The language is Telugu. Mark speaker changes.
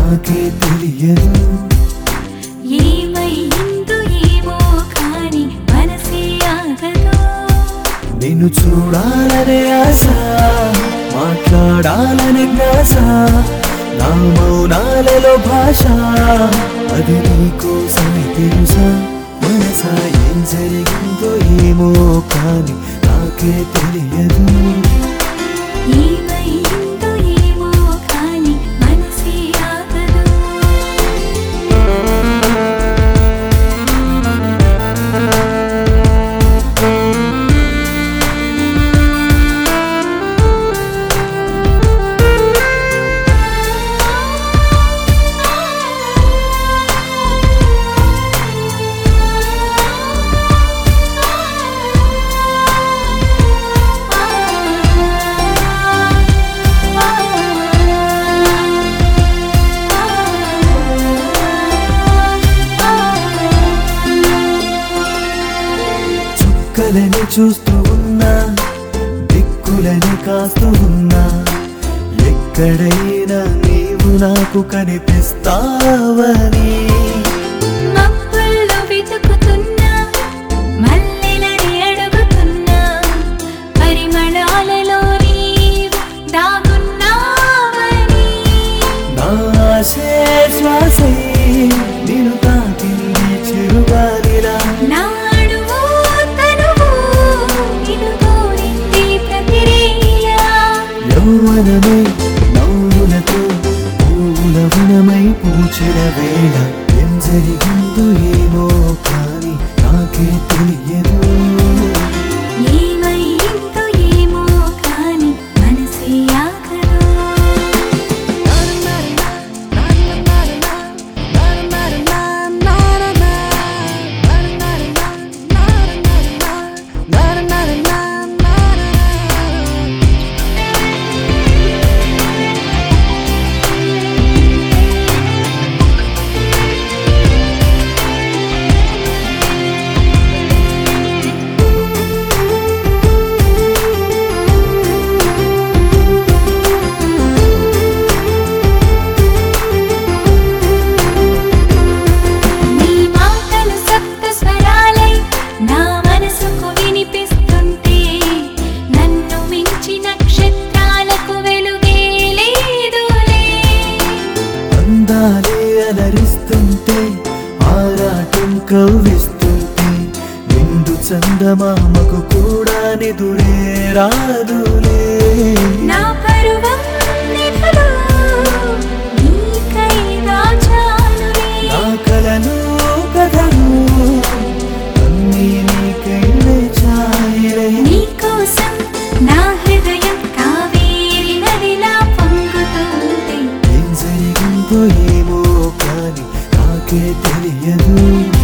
Speaker 1: నాకే తెలియదు.
Speaker 2: ఏమైందో ఏమో కానీ మనసే ఆగదు.
Speaker 1: నిన్ను చూడాలనే ఆశ, మాట్లాడాలనే జ్ఞాస, నా మౌనాలలో భాష అది నీకోసమే తెలుసా. మనసా ఏం జరిగిందో ఏమో కానీ నాకే తెలియదు.
Speaker 2: ఏమైందో ఏమో కానీ మనసే ఆగదు.
Speaker 1: చుక్కలని చూస్తూ ఉన్నా, దిక్కులని కాస్తూ ఉన్నా, ఎక్కడైనా నీవు నాకు కనిపిస్తావని.
Speaker 2: మబ్బుల్లో వెతుకుతున్నా, మల్లెలని అడుగుతున్నా, పరిమళాలలో నీవు దాగున్నావని.
Speaker 1: నా ఆశే శ్వాసే నిన్ను తాకింది చిరుగాలిలా.
Speaker 2: నా అణువు తనువు నిన్ను కోరింది ప్రతిరేలా.
Speaker 1: యౌవనమే నవ్వులతో పూల వనమై పూచిన వేళ ఏం జరిగిందో ఏమో కానీ నాకే తెలియదు.
Speaker 2: ఏమైందో ఏమో కానీ మనసే ఆగదు. నీ మాటలు సప్త స్వరాలై నా మనసుకు వినిపిస్తుంటే, నన్ను మించి నక్షత్రాలకు వెలుగే లేదులే.
Speaker 1: అందాలే అలరిస్తుంటే, ఆరాటం కవ్విస్తుంటే, నిండు చందమామకు కూడా నిదురే రాదులే.
Speaker 2: నా పరువం నిపులు నీకై దాచానులే.
Speaker 1: నా కలను కథలు అన్నీ నీకై చాయిలే.
Speaker 2: నీకోసం నా హృదయం కావేరి నదిలా పొంగుతుంది.
Speaker 1: ఏం జరిగిందో ఏమో కానీ నాకే తెలియదు.